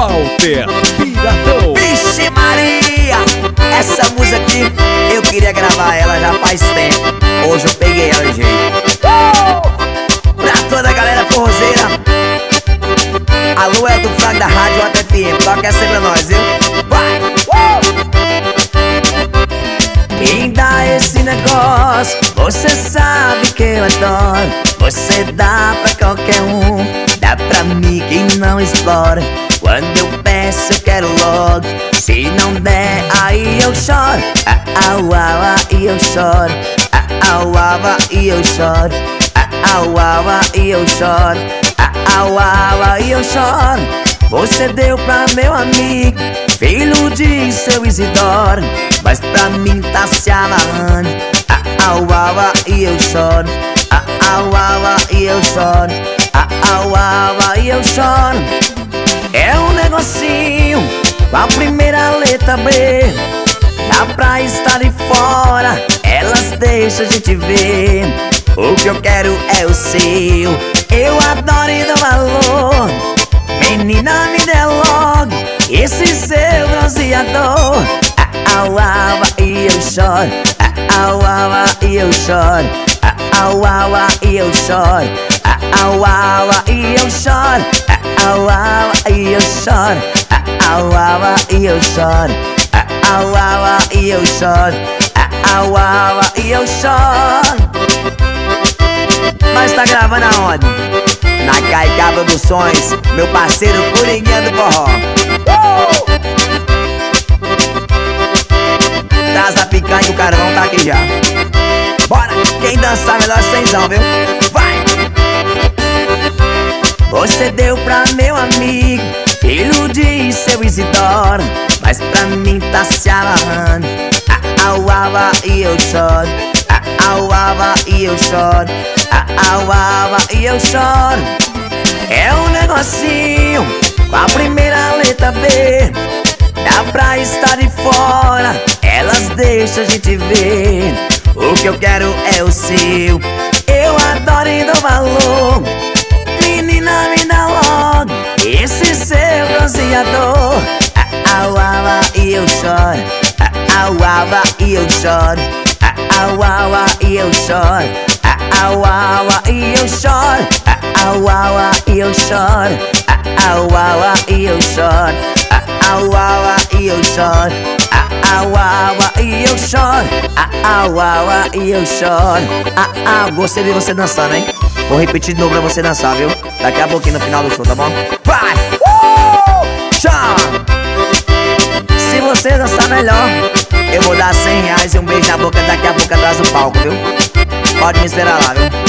Walter Piratão. Vixe Maria, essa música aqui eu queria gravar ela já faz tempo. Hoje eu peguei ela de jeito. Pra toda a galera forrozeira, alô, é do Frank da Rádio FM. Toca essa aí pra nós, viu? Vai! Quem dá esse negócio, você sabe que eu adoro. Você dá pra qualquer um, dá pra mim quem não explora. Quando eu peço eu quero logo, se não der aí eu choro. Au, au, e eu choro. Au, au, e eu choro. Au, au, e eu choro. Au, au, e eu choro. Você deu pra meu amigo, filho de seu Isidoro, mas pra mim tá se amarrando. Au, au, e eu choro. Au, au, e eu choro. Au, au, e eu choro. É um negocinho com a primeira letra B, dá pra estar de fora, elas deixam a gente ver. O que eu quero é o seu, eu adoro e dou valor. Menina, me dê logo esse seu bronzeador. Au, au, e eu choro. Au, au, e eu choro. Au, au, e eu choro. Au, au, e eu choro. Au, au, e eu choro. Au, au, e eu choro. Au, au, e eu choro. Au, au, e eu choro. Mas tá gravando aonde? Na Caica Produções, meu parceiro Coringuinha do Forró. Traz a picanha que o carvão tá aqui já. Bora! Quem dançar melhor cenzão, viu? Vai! Você deu pra meu amigo, filho de seu Isidoro, mas pra mim tá se amarrando. Au, au, e eu choro. Au, au, e eu choro. Au, au, e eu choro. É um negocinho com a primeira letra B, dá pra estar de fora, elas deixam a gente ver. O que eu quero é o seu, eu adoro e dou valor. Menina, me dá logo esse seu bronzeador. Au, au, e eu choro. Au, au, e eu choro. Au, au, e eu choro. Au, au, e eu choro. Au, au, e eu choro. Au, au, e eu choro. Au, au, e eu choro. Au, au, e eu choro. Au, au, e eu choro. Gostei de você dançando, hein? Vou repetir de novo pra você dançar, viu? Daqui a pouquinho no final do show, tá bom? Vai! Tchau! Se você dançar melhor, eu vou dar R$100 e um beijo na boca daqui a pouco atrás do palco, viu? Pode me esperar lá, viu?